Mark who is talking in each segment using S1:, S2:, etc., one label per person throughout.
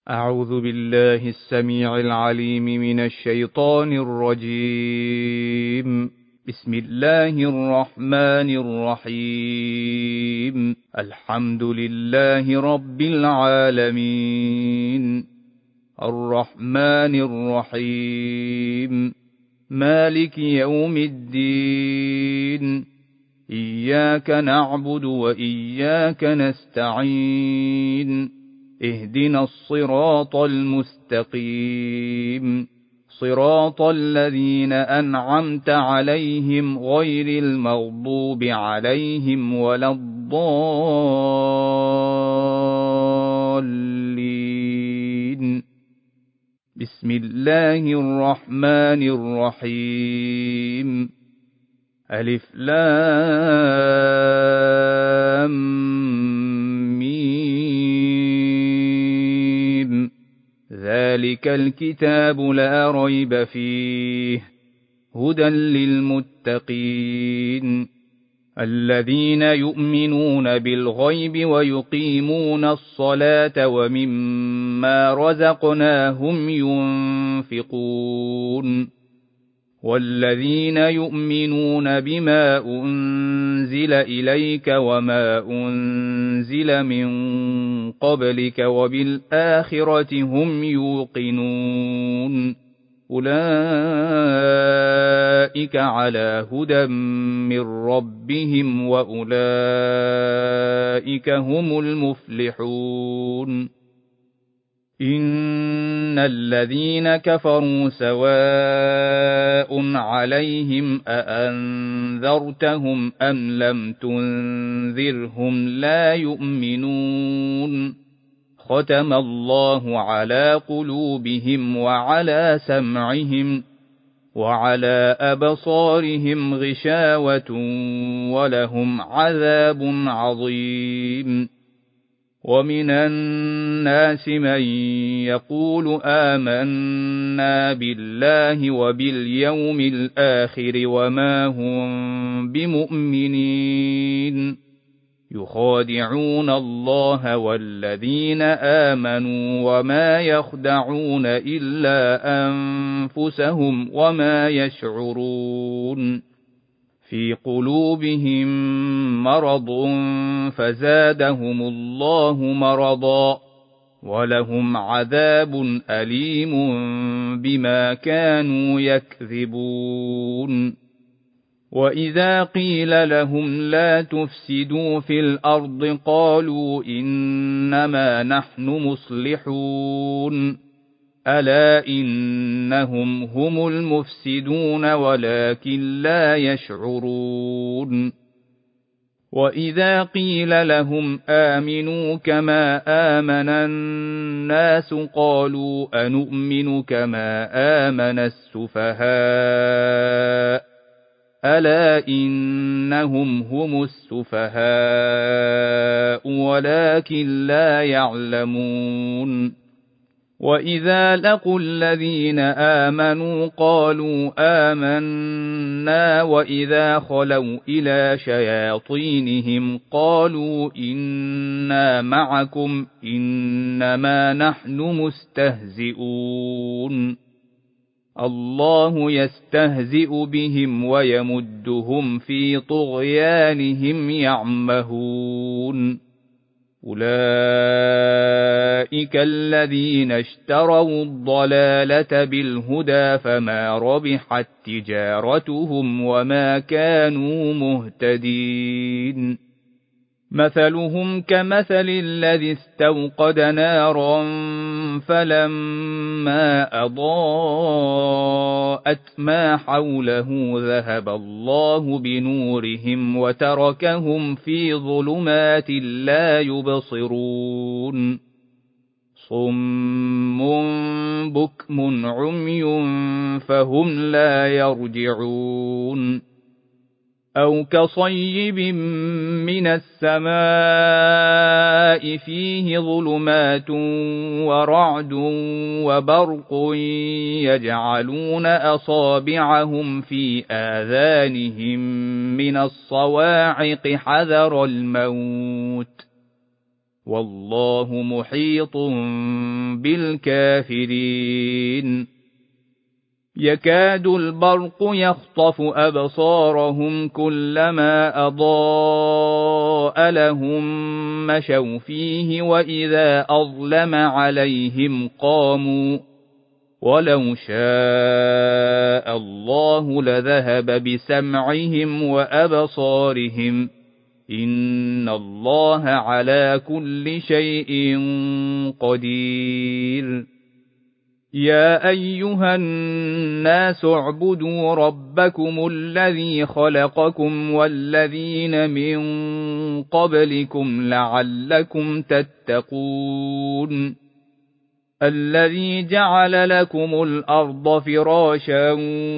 S1: أعوذ بالله السميع العليم من الشيطان الرجيم. بسم الله الرحمن الرحيم. الحمد لله رب العالمين، الرحمن الرحيم، مالك يوم الدين، إياك نعبد وإياك نستعين، اهدنا الصراط المستقيم، صراط الذين أنعمت عليهم غير المغضوب عليهم ولا الضالين. بسم الله الرحمن الرحيم. ألف لام ميم. ذلك الكتاب لا ريب فيه، هدى للمتقين الذين يؤمنون بالغيب ويقيمون الصلاة ومما رزقناهم ينفقون، والذين يؤمنون بما أنزل إليك وما أنزل من قبلك وبالآخرة هم يوقنون، أولئك على هدى من ربهم وأولئك هم المفلحون. إن الذين كفروا سواء عليهم أأنذرتهم أم لم تنذرهم لا يؤمنون، ختم الله على قلوبهم وعلى سمعهم وعلى أبصارهم غشاوة ولهم عذاب عظيم. ومن الناس من يقول آمنا بالله وباليوم الآخر وما هم بمؤمنين، يخادعون الله والذين آمنوا وما يخدعون إلا أنفسهم وما يشعرون. في قلوبهم مرض فزادهم الله مرضا ولهم عذاب أليم بما كانوا يكذبون. وإذا قيل لهم لا تفسدوا في الأرض قالوا إنما نحن مصلحون، ألا إنهم هم المفسدون ولكن لا يشعرون. وإذا قيل لهم آمنوا كما آمن الناس قالوا أنؤمن كما آمن السفهاء، ألا إنهم هم السفهاء ولكن لا يعلمون. وإذا لقوا الذين آمنوا قالوا آمنا وإذا خلوا إلى شياطينهم قالوا إنا معكم إنما نحن مستهزئون، الله يستهزئ بهم ويمدهم في طغيانهم يعمهون. أولئك الذين اشتروا الضلالة بالهدى فما ربحت تجارتهم وما كانوا مهتدين. مثلهم كمثل الذي استوقد نارا فلما أضاءت ما حوله ذهب الله بنورهم وتركهم في ظلمات لا يبصرون، صم بكم عمي فهم لا يرجعون. أو كصيب من السماء فيه ظلمات ورعد وبرق يجعلون أصابعهم في آذانهم من الصواعق حذر الموت، والله محيط بالكافرين يكاد البرق يخطف أبصارهم كلما أضاء لهم مشوا فيه وإذا أظلم عليهم قاموا ولو شاء الله لذهب بسمعهم وأبصارهم إن الله على كل شيء قدير يا أيها الناس اعبدوا ربكم الذي خلقكم والذين من قبلكم لعلكم تتقون الذي جعل لكم الأرض فراشا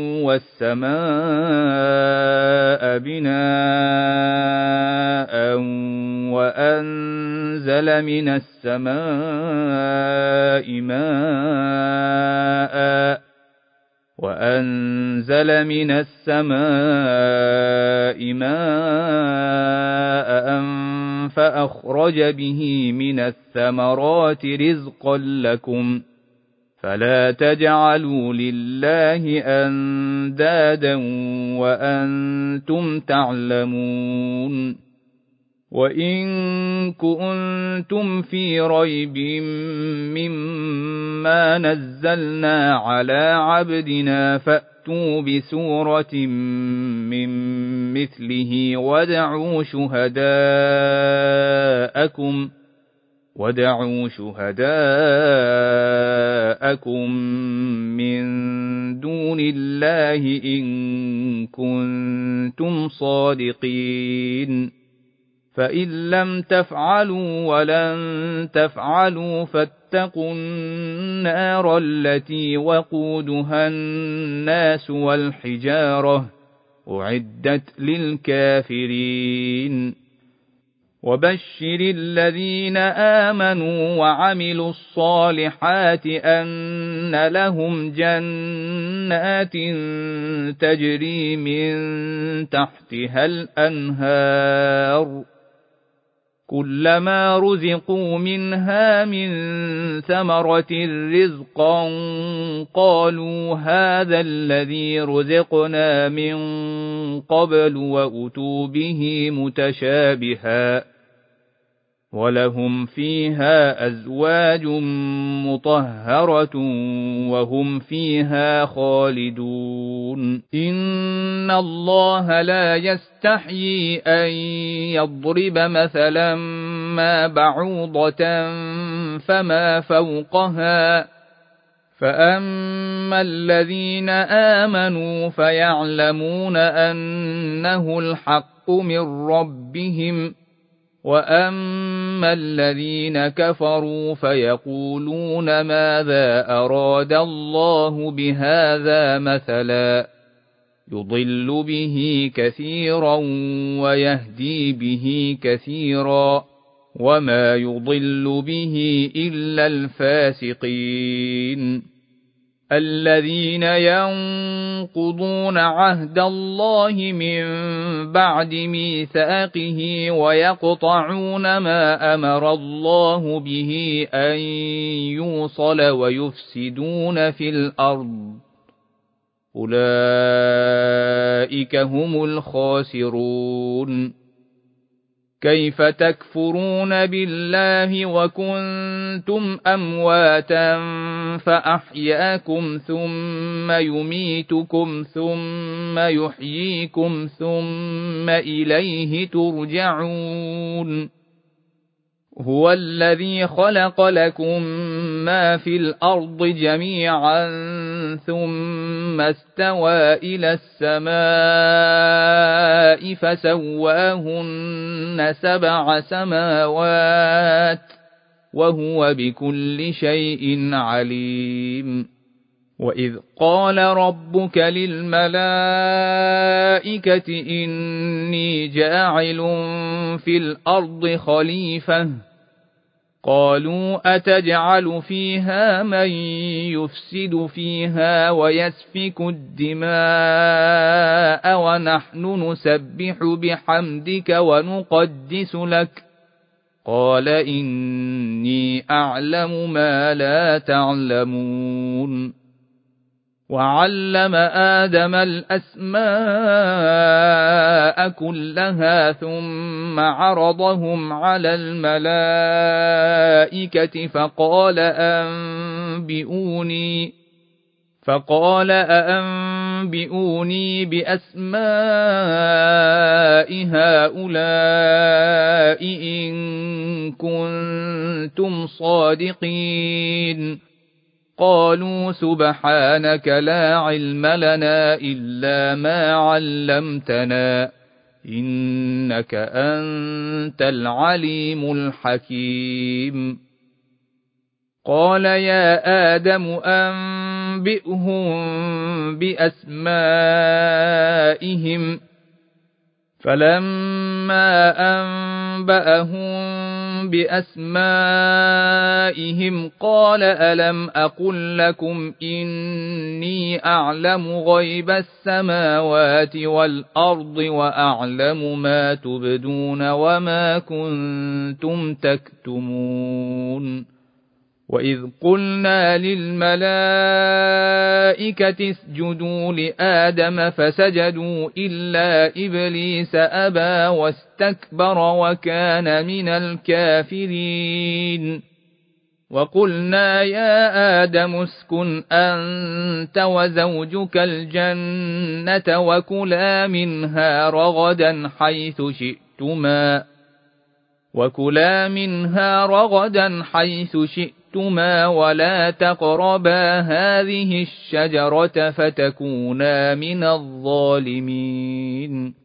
S1: والسماء بناء وأنزل من السماء ماء فأخرج به من الثمرات رزقا لكم فلا تجعلوا لله أندادا وأنتم تعلمون وإن كنتم في ريب مما نزلنا على عبدنا فأتوا بسورة من مثله ودعوا شهداءكم من دون الله إن كنتم صادقين فإن لم تفعلوا ولن تفعلوا فاتقوا النار التي وقودها الناس والحجارة أعدت للكافرين وبشر الذين آمنوا وعملوا الصالحات أن لهم جنات تجري من تحتها الأنهار كلما رزقوا منها من ثمرة رزقا قالوا هذا الذي رزقنا من قبل وأتوا به متشابها ولهم فيها أزواج مطهرة وهم فيها خالدون إن الله لا يستحيي أن يضرب مثلا ما بعوضة فما فوقها فأما الذين آمنوا فيعلمون أنه الحق من ربهم وأما الذين كفروا فيقولون ماذا أراد الله بهذا مثلا يضل به كثيرا ويهدي به كثيرا وما يضل به إلا الفاسقين الذين ينقضون عهد الله من بعد ميثاقه ويقطعون ما أمر الله به أن يوصل ويفسدون في الأرض أولئك هم الخاسرون كيف تكفرون بالله وكنتم أمواتا فأحياكم ثم يميتكم ثم يحييكم ثم إليه ترجعون هو الذي خلق لكم ما في الأرض جميعا ثم استوى إلى السماء فسواهن 7 سماوات وهو بكل شيء عليم وإذ قال ربك للملائكة إني جاعل في الأرض خليفة قالوا أتجعل فيها من يفسد فيها ويسفك الدماء ونحن نسبح بحمدك ونقدس لك قال إني أعلم ما لا تعلمون. وعلم آدم الأسماء كلها ثم عرضهم على الملائكة فقال أأنبئوني بأسماء هؤلاء إن كنتم صادقين. قالوا سبحانك لا علم لنا إلا ما علمتنا إنك أنت العليم الحكيم. قال يا آدم أنبئهم بأسمائهم. فلما أنبأهم بأسمائهم قال ألم أقل لكم إني أعلم غيب السماوات والأرض وأعلم ما تبدون وما كنتم تكتمون. وإذ قلنا للملائكة اسجدوا لآدم فسجدوا إلا إبليس أبى واستكبر وكان من الكافرين. وقلنا يا آدم اسكن أنت وزوجك الجنة وكلا منها رغدا حيث شئتما ولا تقربا هذه الشجرة فتكونا من الظالمين.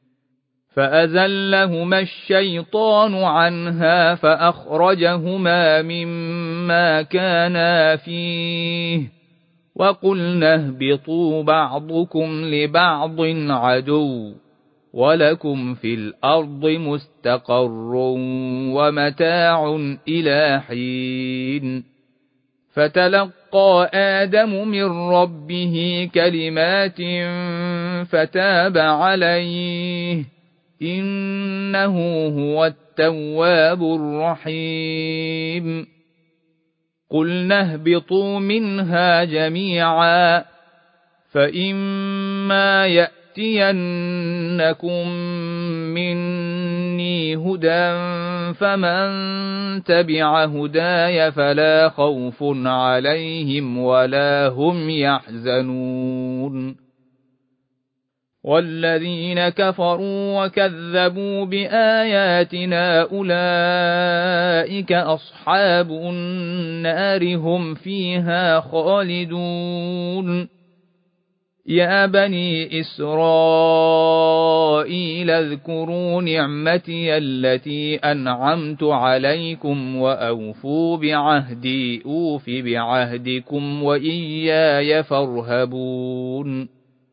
S1: فأزلهما الشيطان عنها فأخرجهما مما كانا فيه وقلنا اهبطوا بعضكم لبعض عدو ولكم في الأرض مستقر ومتاع إلى حين. فتلقى آدم من ربه كلمات فتاب عليه إنه هو التواب الرحيم. قلنا اهبطوا منها جميعا فإما يأتينكم مني هدى فمن تبع هداي فلا خوف عليهم ولا هم يحزنون. والذين كفروا وكذبوا بآياتنا أولئك أصحاب النار هم فيها خالدون. يا بني إسرائيل اذكروا نعمتي التي أنعمت عليكم وأوفوا بعهدي أوف بعهدكم وإياي فارهبون.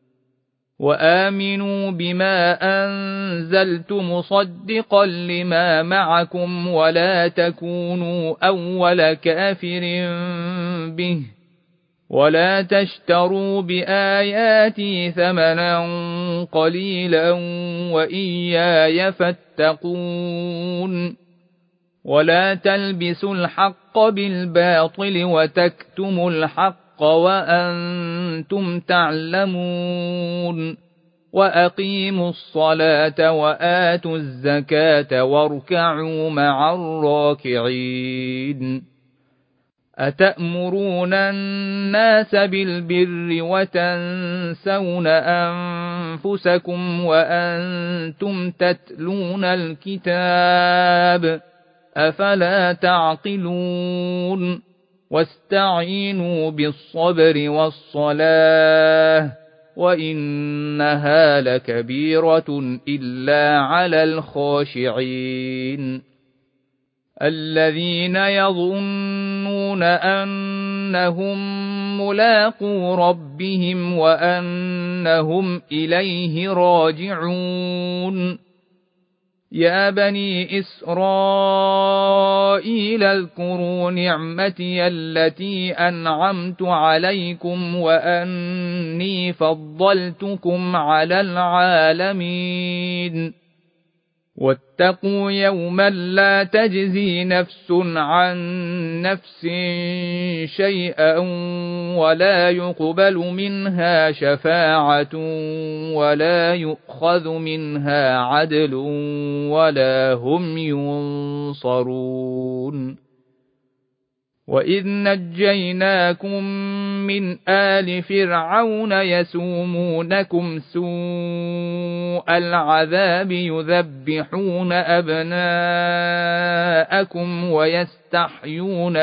S1: وآمنوا بما أنزلت مصدقا لما معكم ولا تكونوا أول كافر به ولا تشتروا بآياتي ثمنا قليلا وإياي فاتقون. ولا تلبسوا الحق بالباطل وتكتموا الحق وأنتم تعلمون. وأقيموا الصلاة وآتوا الزكاة واركعوا مع الراكعين. أتأمرون الناس بالبر وتنسون أنفسكم وأنتم تتلون الكتاب أفلا تعقلون. واستعينوا بالصبر والصلاة وإنها لكبيرة إلا على الخاشعين. الذين يظنون أنهم ملاقو ربهم وأنهم إليه راجعون. يا بني إسرائيل اذكروا نعمتي التي أنعمت عليكم وأني فضلتكم على العالمين.
S2: واتقوا يوما لا تجزي نفس عن نفس شيئا ولا يقبل منها شفاعة ولا يؤخذ منها عدل ولا هم ينصرون. وإذ نجيناكم من آل فرعون يسومونكم سوء العذاب يذبحون أبناءكم ويستحيون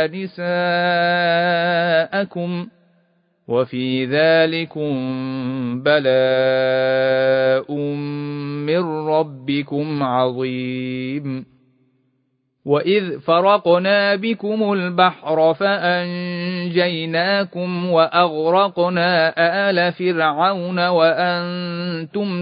S2: نساءكم وفي ذلكم بلاء من ربكم عظيم. وإذ فرقنا بكم البحر فأنجيناكم وأغرقنا آل فرعون وأنتم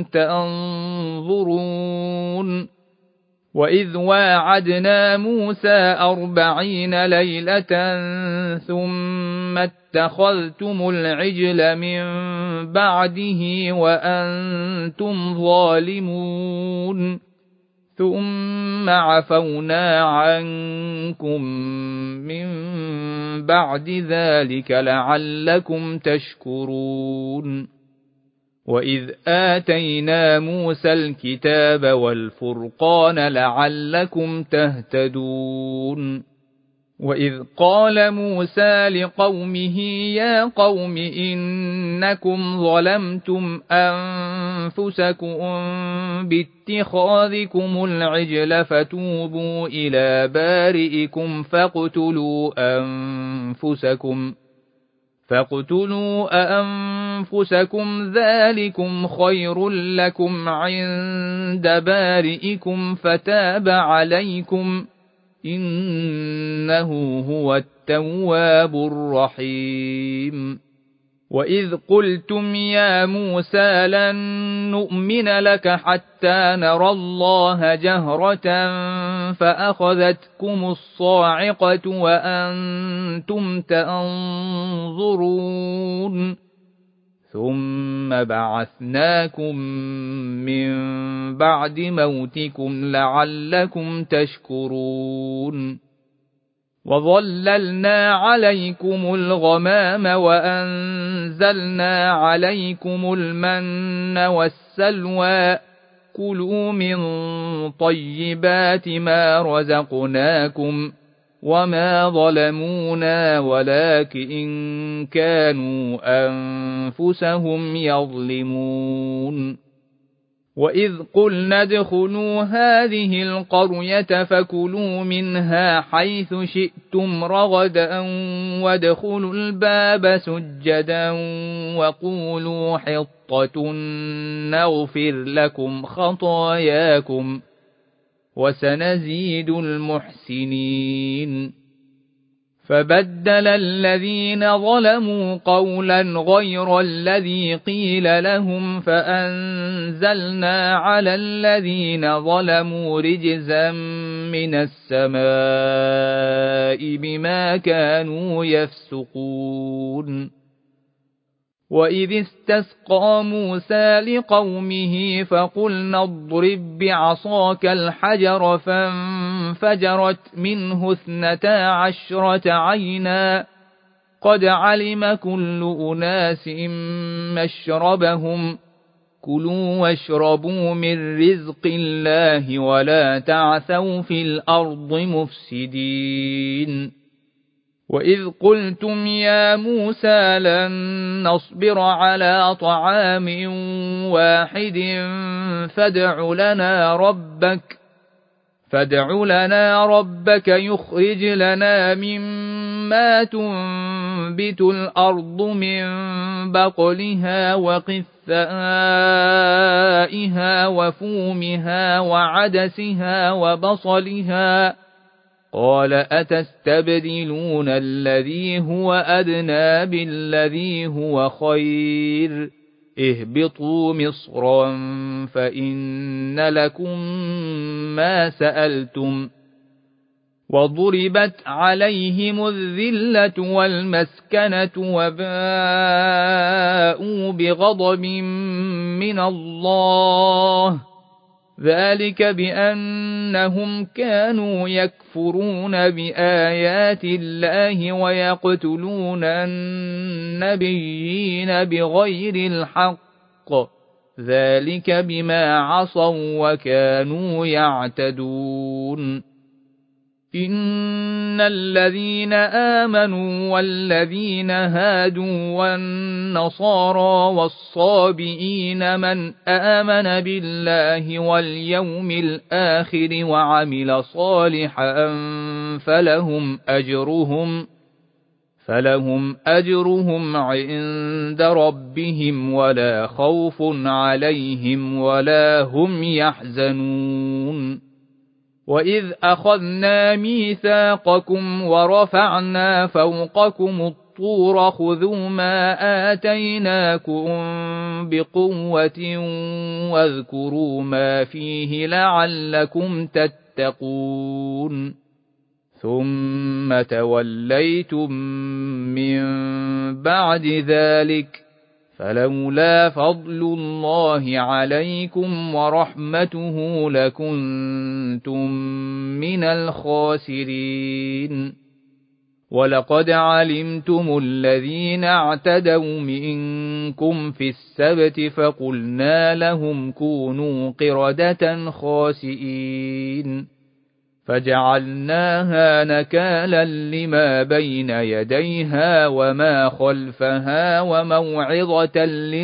S2: تنظرون. وإذ واعدنا موسى 40 ليلة ثم اتخذتم العجل من بعده وأنتم ظالمون ثم عفونا عنكم من بعد ذلك لعلكم تشكرون. وإذ آتينا موسى الكتاب والفرقان لعلكم تهتدون. وإذ قال موسى لقومه يا قوم إنكم ظلمتم أنفسكم باتخاذكم العجل فتوبوا إلى بارئكم فاقتلوا أنفسكم ذلكم خير لكم عند بارئكم فتاب عليكم إنه هو التواب الرحيم. وإذ قلتم يا موسى لن نؤمن لك حتى نرى الله جهرة فأخذتكم الصاعقة وأنتم تنظرون ثم بعثناكم من بعد موتكم لعلكم تشكرون. وظللنا عليكم الغمام وأنزلنا عليكم المن والسلوى كلوا من طيبات ما رزقناكم وما ظلمونا ولكن كانوا أنفسهم يظلمون. وإذ قلنا ادخلوا هذه القرية فكلوا منها حيث شئتم رغدا وادخلوا الباب سجدا وقولوا حطة نغفر لكم خطاياكم وسنزيد المحسنين. فبدل الذين ظلموا قولا غير الذي قيل لهم فأنزلنا على الذين ظلموا رجزا من السماء بما كانوا يفسقون. وإذ استسقى موسى لقومه فقلنا اضرب بعصاك الحجر فانفجرت منه 12 عينا قد علم كل أناس مشربهم كلوا واشربوا من رزق الله ولا تعثوا في الأرض مفسدين. وإذ قلتم يا موسى لن نصبر على طعام واحد فادع لنا ربك يخرج لنا مما تنبت الأرض من بقلها وقثائها وفومها وعدسها وبصلها قال أتستبدلون الذي هو أدنى بالذي هو خير اهبطوا مصرا فإن لكم ما سألتم وضربت عليهم الذلة والمسكنة وباءوا بغضب من الله ذلك بأنهم كانوا يكفرون بآيات الله ويقتلون النبيين بغير الحق، ذلك بما عصوا وكانوا يعتدون. إن الذين آمنوا والذين هادوا والنصارى والصابئين من آمن بالله واليوم الآخر وعمل صالحا فلهم أجرهم عند ربهم ولا خوف عليهم ولا هم يحزنون. وإذ أخذنا ميثاقكم ورفعنا فوقكم الطور خذوا ما آتيناكم بقوة واذكروا ما فيه لعلكم تتقون. ثم توليتم من بعد ذلك فلولا فضل الله عليكم ورحمته لكنتم من الخاسرين. ولقد علمتم الذين اعتدوا منكم في السبت فقلنا لهم كونوا قردة خاسئين فجعلناها نكالا لما بين يديها وما خلفها وموعظة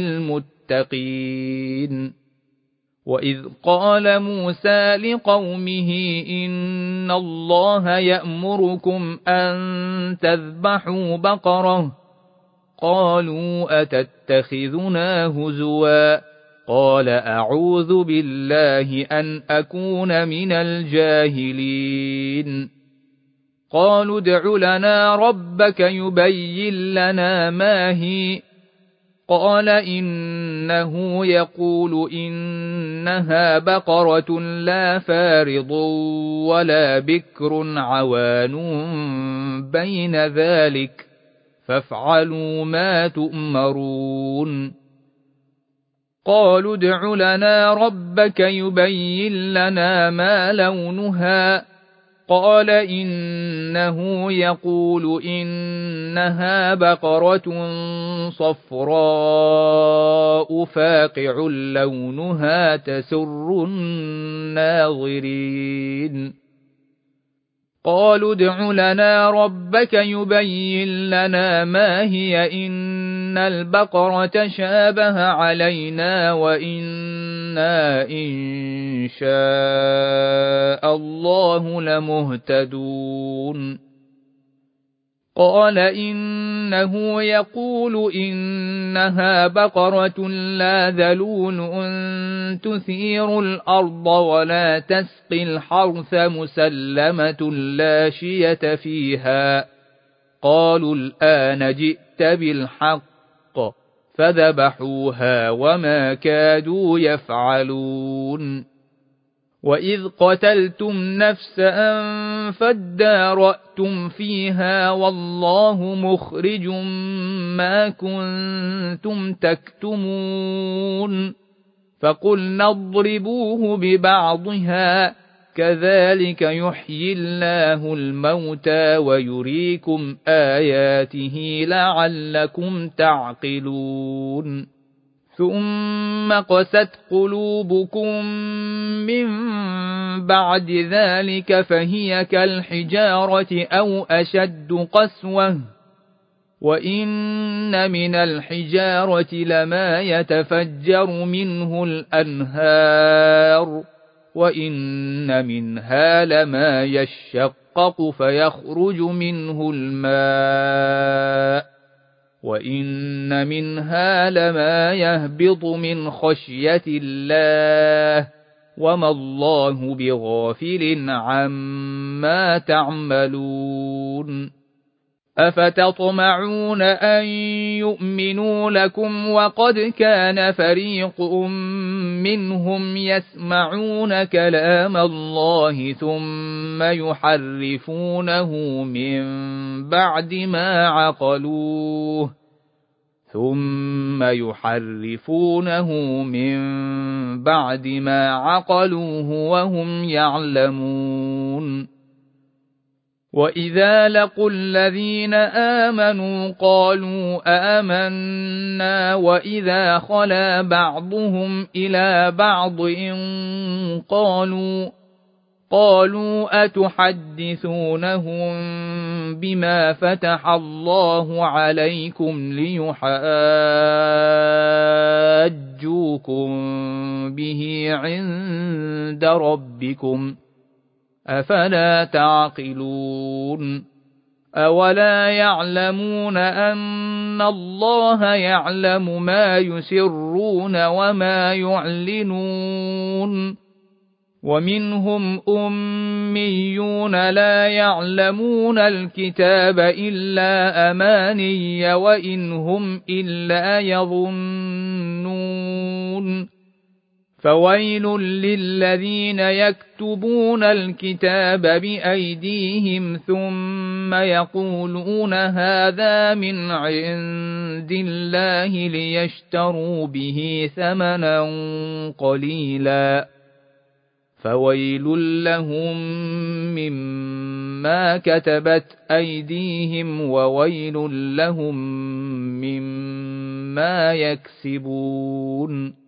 S2: للمتقين. وإذ قال موسى لقومه إن الله يأمركم أن تذبحوا بقرة، قالوا أتتخذنا هزوا، قال أعوذ بالله أن أكون من الجاهلين. قالوا ادع لنا ربك يبين لنا ما هي، قال إنه يقول إنها بقرة لا فارض ولا بكر عوان بين ذلك فافعلوا ما تؤمرون. قالوا ادع لنا ربك يبين لنا ما لونها، قال إنه يقول إنها بقرة صفراء فاقع لونها تسر الناظرين. قالوا ادع لنا ربك يبين لنا ما هي إن البقرة شابه علينا وإنا إن شاء الله لمهتدون. قال إنه يقول إنها بقرة لا ذلول تثير الأرض ولا تسقي الحرث مسلمة لا شية فيها. قالوا الآن جئت بالحق فذبحوها وما كادوا يفعلون. وإذ قتلتم نفسا فادارأتم فيها والله مخرج ما كنتم تكتمون، فقلنا اضربوه ببعضها كذلك يحيي الله الموتى ويريكم آياته لعلكم تعقلون. ثم قست قلوبكم من بعد ذلك فهي كالحجارة أو أشد قسوة، وإن من الحجارة لما يتفجر منه الأنهار، وإن منها لما يشقق فيخرج منه الماء، وإن منها لما يهبط من خشية الله وما الله بغافل عما تعملون. أفتطمعون أن يؤمنوا لكم وقد كان فريق منهم يسمعون كلام الله ثم يحرفونه من بعد ما عقلوه ثم يحرفونه من بعد ما عقلوه وهم يعلمون. وإذا لقوا الذين آمنوا قالوا آمنا وإذا خلا بعضهم إلى بعض قالوا أتحدثونهم بما فتح الله عليكم ليحاجوكم به عند ربكم أفلا تعقلون. أولا يعلمون أن الله يعلم ما يسرون وما يعلنون. ومنهم أميون لا يعلمون الكتاب إلا أماني وإن هم إلا يظنون. فويل للذين يكتبون الكتاب بأيديهم ثم يقولون هذا من عند الله ليشتروا به ثمنا قليلا فويل لهم مما كتبت أيديهم وويل لهم مما يكسبون.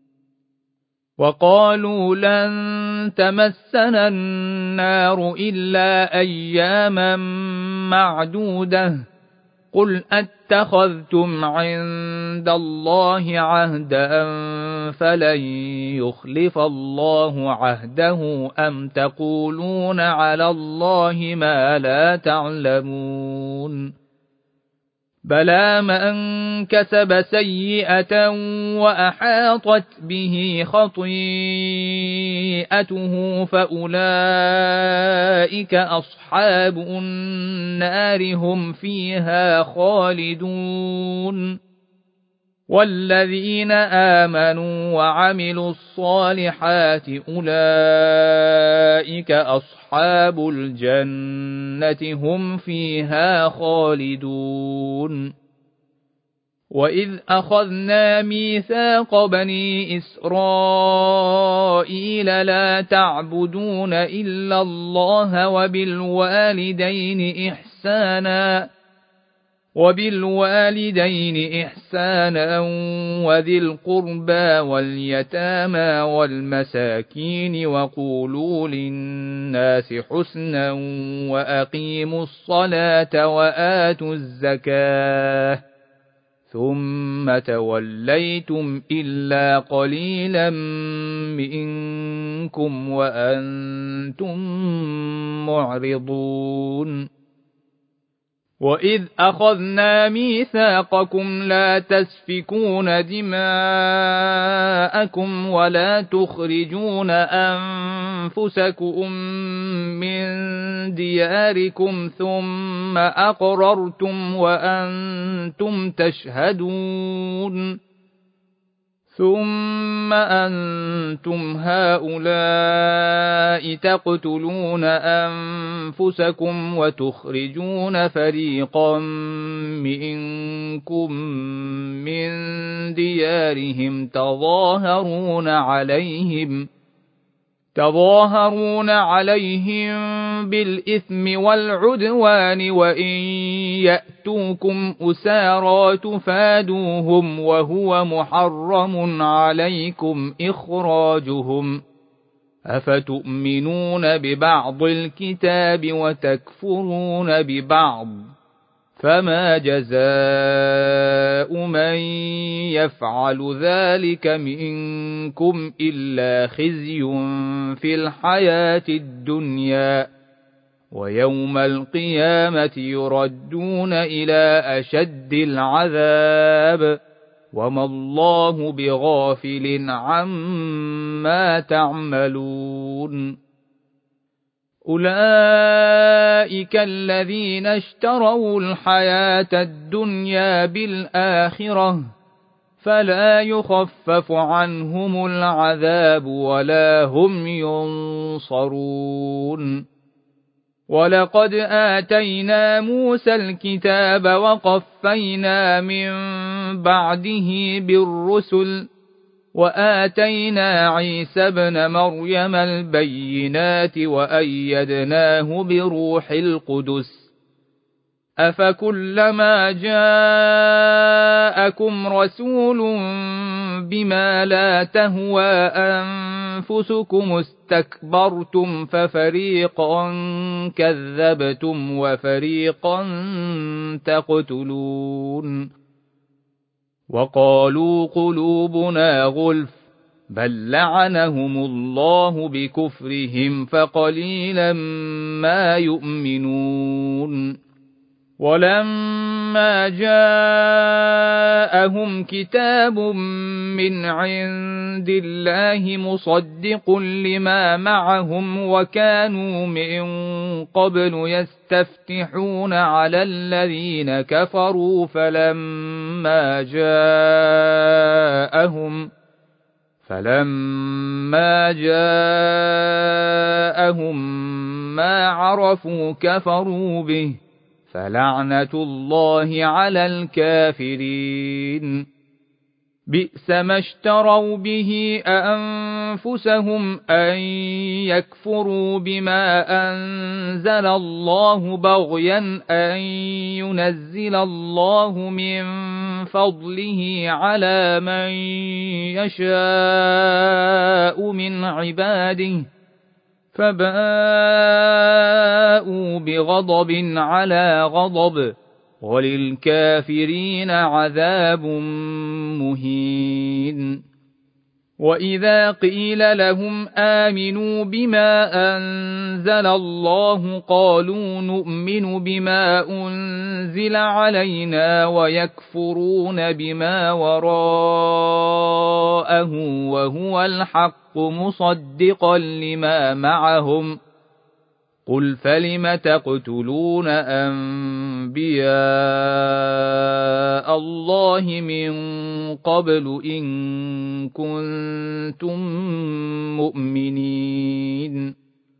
S2: وقالوا لن تمسنا النار إلا أياما معدودة قل أتخذتم عند الله عهدا فلن يخلف الله عهده أم تقولون على الله ما لا تعلمون. بلى من كسب سيئة وأحاطت به خطيئته فأولئك أصحاب النار هم فيها خالدون. والذين آمنوا وعملوا الصالحات أولئك أصحاب الجنة هم فيها خالدون. وإذ أخذنا ميثاق بني إسرائيل لا تعبدون إلا الله وبالوالدين إحسانا وذي القربى واليتامى والمساكين وقولوا للناس حسنا وأقيموا الصلاة وآتوا الزكاة ثم توليتم إلا قليلا منكم وأنتم معرضون. وإذ أخذنا ميثاقكم لا تسفكون دماءكم ولا تخرجون أنفسكم من دياركم ثم أقررتم وأنتم تشهدون. ثم أنتم هؤلاء تقتلون أنفسكم وتخرجون فريقا منكم من ديارهم تظاهرون عليهم بالإثم والعدوان وإن يأتوكم أسارى تفادوهم وهو محرم عليكم إخراجهم أفتؤمنون ببعض الكتاب وتكفرون ببعض فما جزاء من يفعل ذلك منكم إلا خزي في الحياة الدنيا ويوم القيامة يردون إلى أشد العذاب وما الله بغافل عما تعملون. أولئك الذين اشتروا الحياة الدنيا بالآخرة فلا يخفف عنهم العذاب ولا هم ينصرون. ولقد آتينا موسى الكتاب وقفينا من بعده بالرسل وآتينا عيسى ابن مريم البينات وأيدناه بروح القدس أفكلما جاءكم رسول بما لا تهوى أنفسكم استكبرتم ففريقا كذبتم وفريقا تقتلون وقالوا قلوبنا غلف بل لعنهم الله بكفرهم فقليلا ما يؤمنون ولما جاءهم كتاب من عند الله مصدق لما معهم وكانوا من قبل يستفتحون على الذين كفروا فلما جاءهم ما عرفوا كفروا به فلعنة الله على الكافرين بئس ما اشتروا به أنفسهم أن يكفروا بما أنزل الله بغيا أن ينزل الله من فضله على من يشاء من عباده فباءوا بغضب على غضب وللكافرين عذاب مهين وإذا قيل لهم آمنوا بما أنزل الله قالوا نؤمن بما أنزل علينا ويكفرون بما وراءه وهو الحق مصدقا لما معهم قل فلم تقتلون أنبياء الله من قبل إن كنتم مؤمنين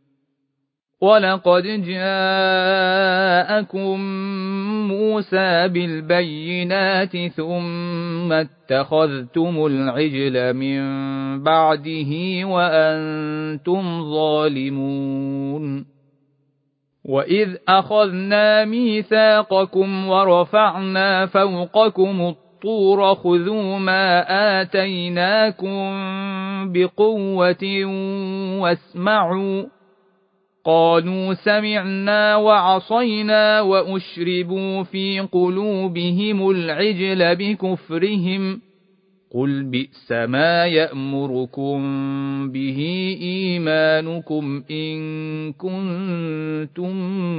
S2: ولقد جاءكم موسى بالبينات ثم اتخذتم العجل من بعده وأنتم ظالمون وإذ أخذنا ميثاقكم ورفعنا فوقكم الطور خذوا ما آتيناكم بقوة واسمعوا قالوا سمعنا وعصينا وأشربوا في قلوبهم العجل بكفرهم قل بئس ما يأمركم به إيمانكم إن كنتم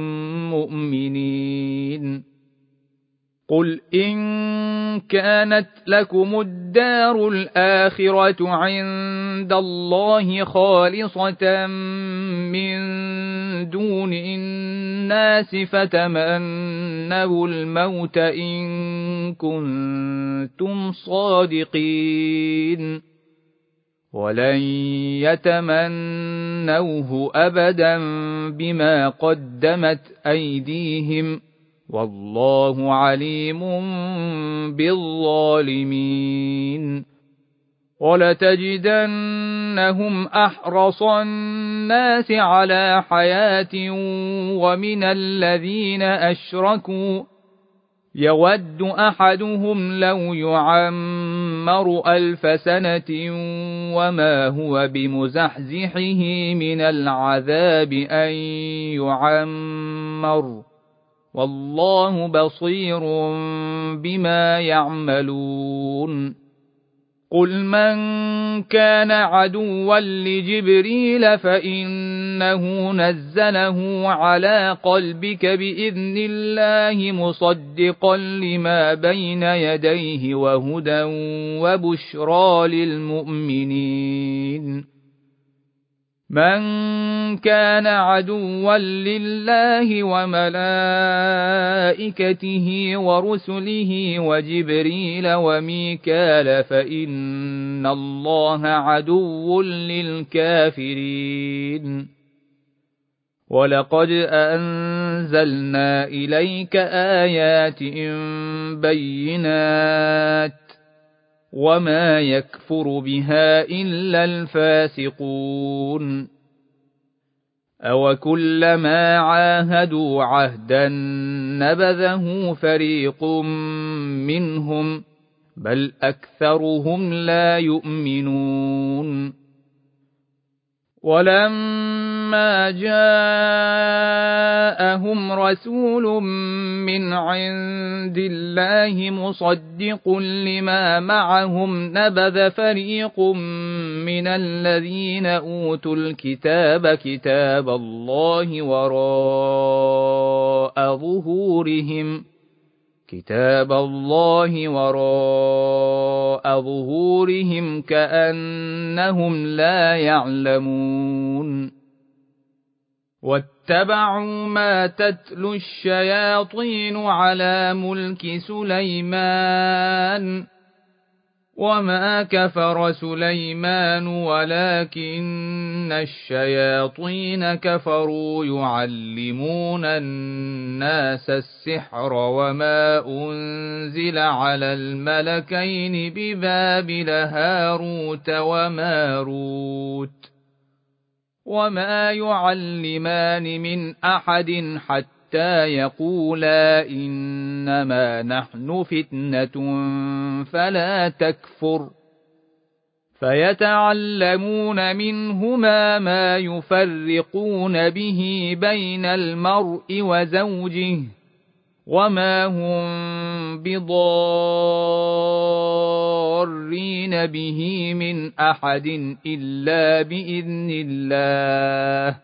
S2: مؤمنين قل إن كانت لكم الدار الآخرة عند الله خالصة من دون الناس فتمنوا الموت إن كنتم صادقين ولن يتمنوه أبدا بما قدمت أيديهم والله عليم بالظالمين ولتجدنهم أحرص الناس على حياة ومن الذين أشركوا يود أحدهم لو يعمر 1000 سنة وما هو بمزحزحه من العذاب أن يعمر والله بصير بما يعملون قل من كان عدوا لجبريل فإنه نزله على قلبك بإذن الله مصدقا لما بين يديه وهدى وبشرى للمؤمنين من كان عدوا لله وملائكته ورسله وجبريل وميكال فإن الله عدو للكافرين ولقد أنزلنا إليك آيات بينات وما يكفر بها إلا الفاسقون أوكلما عاهدوا عهدا نبذه فريق منهم بل أكثرهم لا يؤمنون ولما جاءهم رسول من عند الله مصدق لما معهم نبذ فريق من الذين أوتوا الكتاب كتاب الله وراء ظهورهم كأنهم لا يعلمون واتبعوا ما تتلو الشياطين على ملك سليمان وما كفر سليمان ولكن الشياطين كفروا يعلمون الناس السحر وما أنزل على الملكين ببابل هاروت وماروت وما يعلمان من أحد حتى يقولا إنما نحن فتنة فلا تكفر فيتعلمون منهما ما يفرقون به بين المرء وزوجه وما هم بضارين به من أحد إلا بإذن الله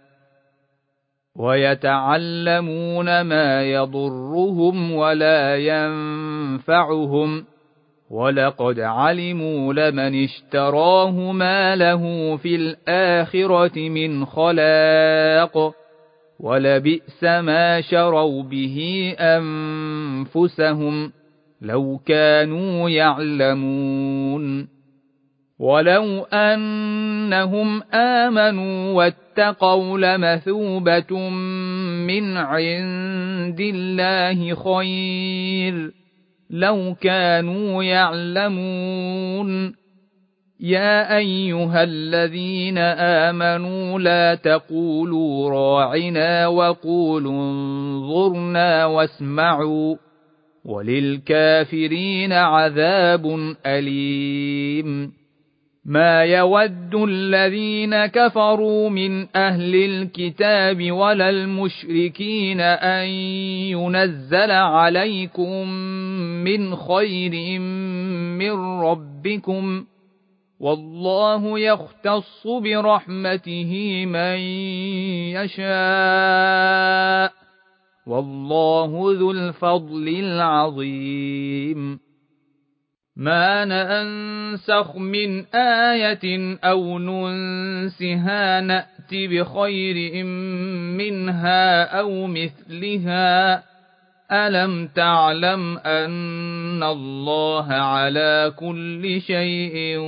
S2: ويتعلمون ما يضرهم ولا ينفعهم ولقد علموا لمن اشتراه ما له في الآخرة من خلاق ولبئس ما شروا به أنفسهم لو كانوا يعلمون ولو أنهم آمنوا واتقوا لمثوبة من عند الله خير لو كانوا يعلمون يا أيها الذين آمنوا لا تقولوا راعنا وقولوا انظرنا واسمعوا وللكافرين عذاب أليم ما يود الذين كفروا من أهل الكتاب ولا المشركين أن ينزل عليكم من خير من ربكم والله يختص برحمته من يشاء والله ذو الفضل العظيم ما ننسخ من آية أو ننسها نأت بخير منها أو مثلها ألم تعلم أن الله على كل شيء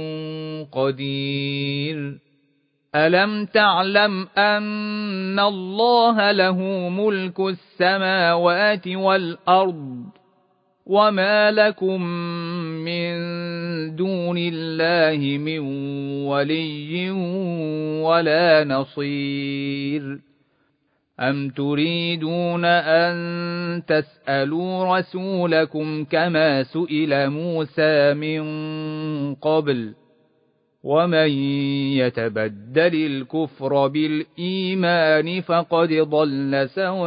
S2: قدير ألم تعلم أن الله له ملك السماوات والأرض وما لكم من دون الله من ولي ولا نصير أم تريدون أن تسألوا رسولكم كما سئل موسى من قبل ومن يتبدل الكفر بالإيمان فقد ضل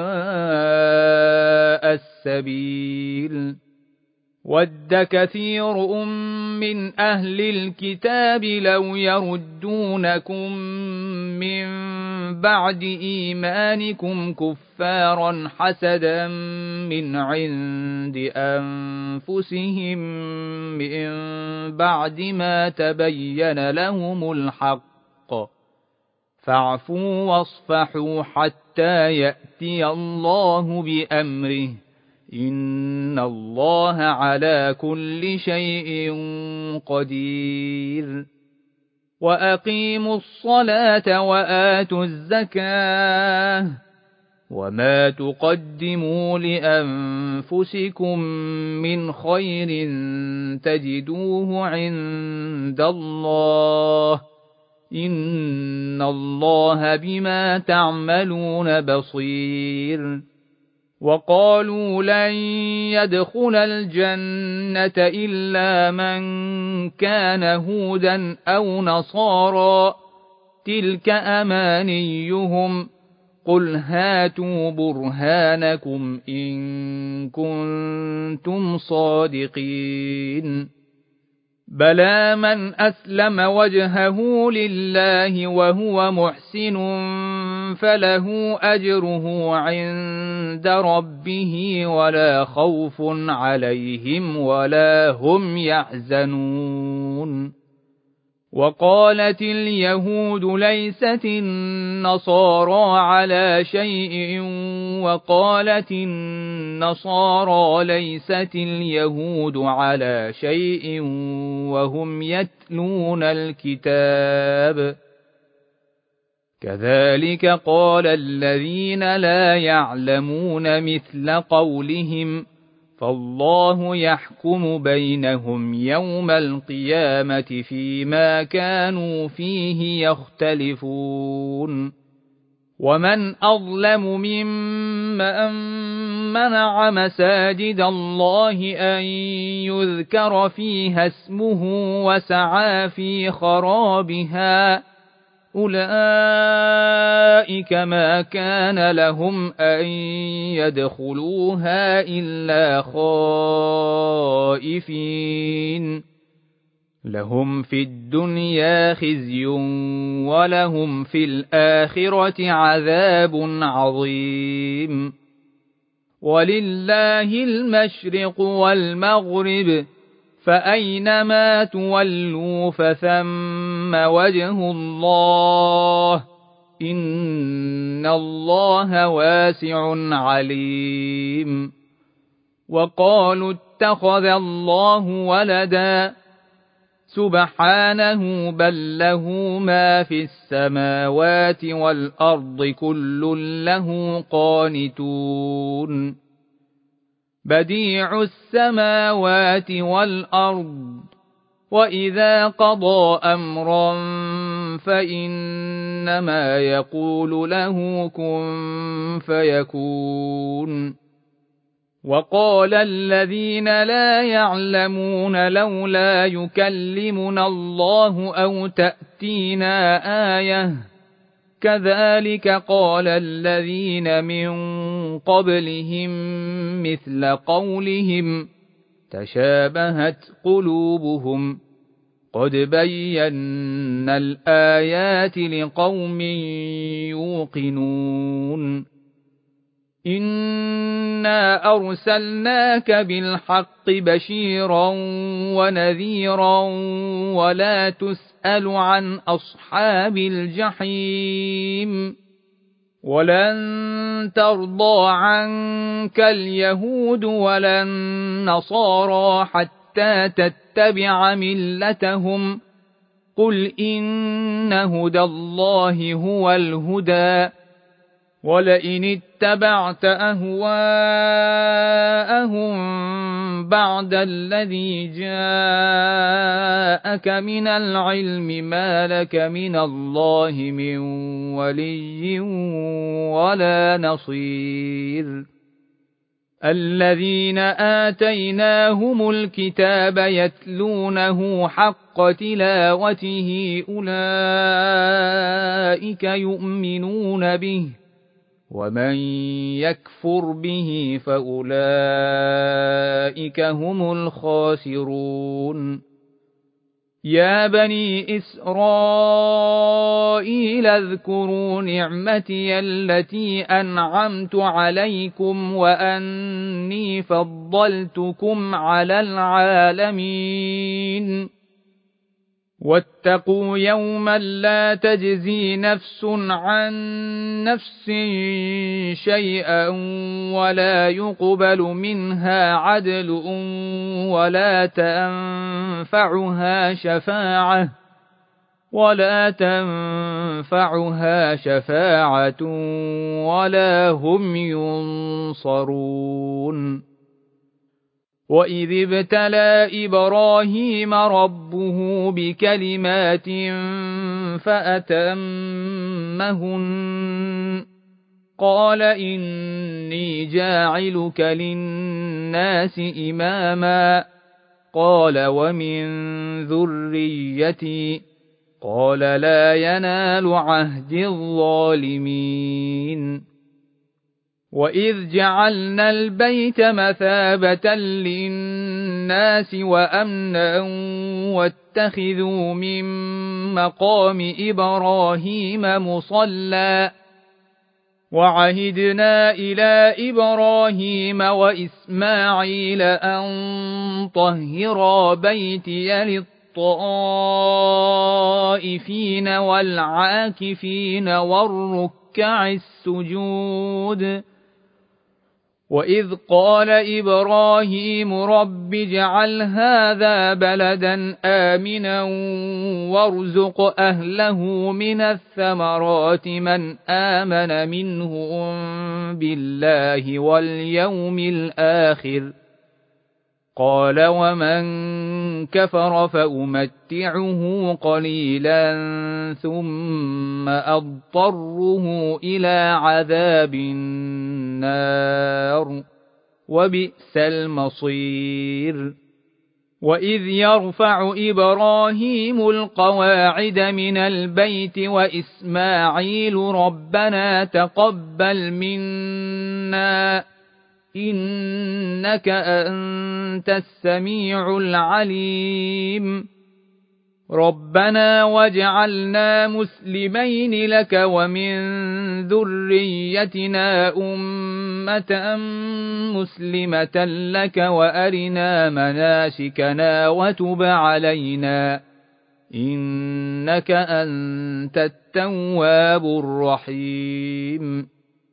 S2: سواء السبيل ود كثير من أهل الكتاب لو يردونكم من بعد إيمانكم كفارا حسدا من عند أنفسهم من بعد ما تبين لهم الحق فاعفوا واصفحوا حتى يأتي الله بأمره إن الله على كل شيء قدير وأقيموا الصلاة وآتوا الزكاة وما تقدموا لأنفسكم من خير تجدوه عند الله إن الله بما تعملون بصير وقالوا لن يدخل الجنة إلا من كان هودا أو نصارى تلك أمانيهم قل هاتوا برهانكم إن كنتم صادقين بلى من أسلم وجهه لله وهو محسن فله أجره عند ربه ولا خوف عليهم ولا هم يحزنون وقالت اليهود ليست النصارى على شيء وقالت النصارى ليست اليهود على شيء وهم يتلون الكتاب كذلك قال الذين لا يعلمون مثل قولهم فالله يحكم بينهم يوم القيامة فيما كانوا فيه يختلفون ومن أظلم ممن منع مساجد الله أن يذكر فيها اسمه وسعى في خرابها أولئك ما كان لهم أن يدخلوها إلا خائفين لهم في الدنيا خزي ولهم في الآخرة عذاب عظيم ولله المشرق والمغرب فأينما تولوا فثم وجه الله إن الله واسع عليم وقالوا اتخذ الله ولدا سبحانه بل له ما في السماوات والأرض كل له قانتون بديع السماوات والأرض وإذا قضى أمرا فإنما يقول له كن فيكون وقال الذين لا يعلمون لولا يكلمنا الله أو تأتينا آية كذلك قال الذين من قبلهم مثل قولهم تشابهت قلوبهم قد بينا الآيات لقوم يوقنون إنا أرسلناك بالحق بشيرا ونذيرا ولا تسأل عن أصحاب الجحيم ولن ترضى عنك اليهود ولا النصارى حتى تتبع ملتهم قل إن هدى الله هو الهدى ولئن اتبعت أهواءهم بعد الذي جاءك من العلم ما لك من الله من ولي ولا نصير الذين آتيناهم الكتاب يتلونه حق تلاوته أولئك يؤمنون به ومن يكفر به فأولئك هم الخاسرون يا بني إسرائيل اذكروا نعمتي التي أنعمت عليكم وأني فضلتكم على العالمين واتقوا يوما لا تجزي نفس عن نفس شيئا ولا يقبل منها عدل ولا تنفعها ولا تنفعها شفاعة ولا هم ينصرون وإذ ابتلى إبراهيم ربه بكلمات فأتمهن قال إني جاعلك للناس إماما قال ومن ذريتي قال لا ينال عهد الظالمين وإذ جعلنا البيت مثابة للناس وأمنا واتخذوا من مقام إبراهيم مصلى وعهدنا إلى إبراهيم وإسماعيل أن طهرا بيتي للطائفين والعاكفين والركع السجود وإذ قال إبراهيم رب اجعل هذا بلدا آمنا وارزق أهله من الثمرات من آمن منهم بالله واليوم الآخر قال ومن كفر فأمتعه قليلا ثم أضطره إلى عذاب النار وبئس المصير وإذ يرفع إبراهيم القواعد من البيت وإسماعيل ربنا تقبل منا إنك أنت السميع العليم ربنا واجعلنا مسلمين لك ومن ذريتنا أمة مسلمة لك وأرنا مناسكنا وتب علينا إنك أنت التواب الرحيم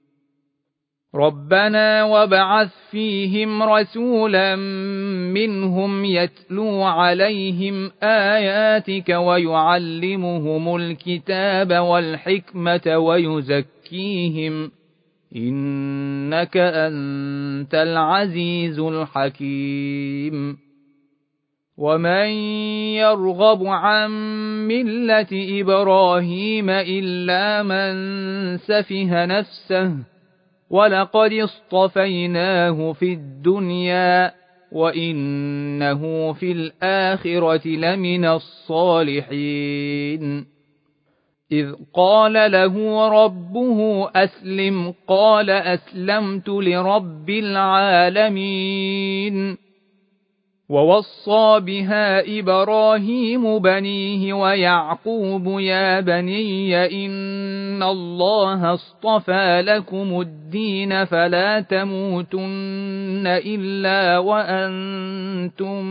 S2: ربنا وابعث فيهم رسولا منهم يتلو عليهم آياتك ويعلمهم الكتاب والحكمة ويزكيهم إنك أنت العزيز الحكيم ومن يرغب عن ملة إبراهيم إلا من سفه نفسه ولقد اصطفيناه في الدنيا وإنه في الآخرة لمن الصالحين إذ قال له ربه أسلم قال أسلمت لرب العالمين ووصى بها إبراهيم بنيه ويعقوب يا بني إن الله اصطفى لكم الدين فلا تموتن إلا وأنتم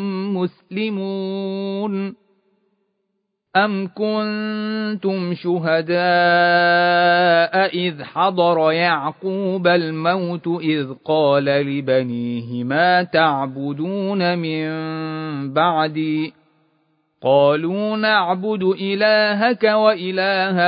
S2: مسلمون أم كنتم شهداء إذ حضر يعقوب الموت إذ قال لبنيه ما تعبدون من بعدي قالوا نعبد إلهك وإله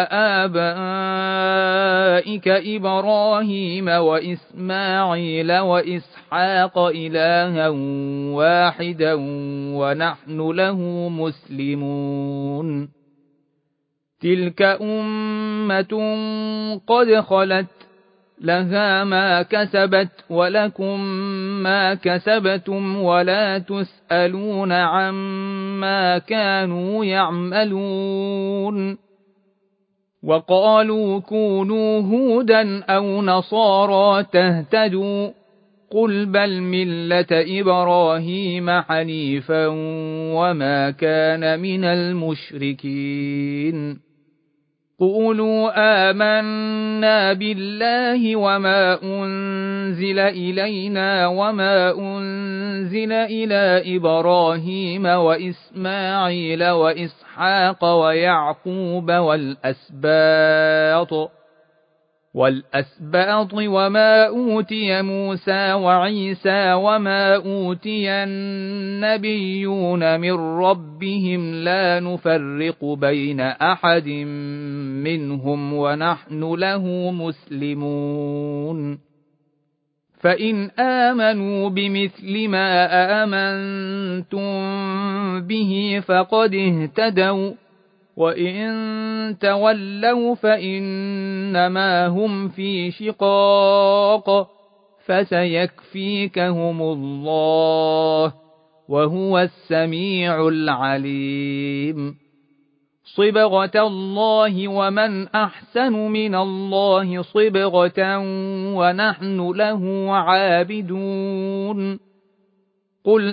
S2: آبائك إبراهيم وإسماعيل وإسحاق إلها واحدا ونحن له مسلمون تلك أمة قد خلت لها ما كسبت ولكم ما كسبتم ولا تسألون عما كانوا يعملون وقالوا كونوا هودا أو نصارى تهتدوا قل بل ملة إبراهيم حنيفا وما كان من المشركين قولوا آمنا بالله وما أنزل إلينا وما أنزل إلى إبراهيم وإسماعيل وإسحاق ويعقوب والأسباط والأسباط وما أوتي موسى وعيسى وما أوتي النبيون من ربهم لا نفرق بين أحد منهم ونحن له مسلمون فإن آمنوا بمثل ما آمنتم به فقد اهتدوا وإن تولوا فإنما هم في شقاق فسيكفيكهم الله وهو السميع العليم صبغة الله ومن أحسن من الله صبغة ونحن له عابدون قل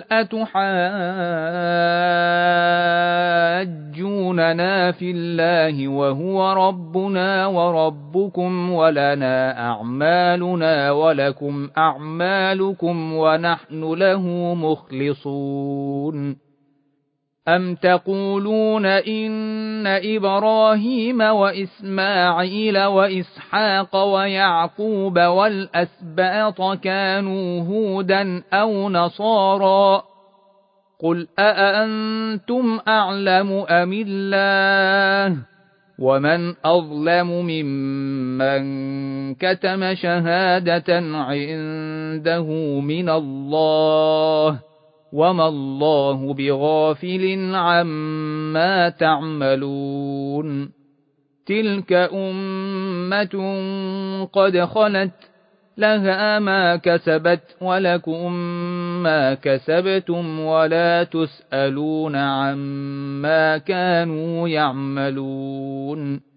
S2: أتحاجوننا في الله وهو ربنا وربكم ولنا أعمالنا ولكم أعمالكم ونحن له مخلصون أم تقولون إن إبراهيم وإسماعيل وإسحاق ويعقوب والأسباط كانوا هودا أو نصارى قل أأنتم أعلم أم الله ومن أظلم ممن كتم شهادة عنده من الله وما الله بغافل عما تعملون تلك أمة قد خلت لها ما كسبت ولكم ما كسبتم ولا تسألون عما كانوا يعملون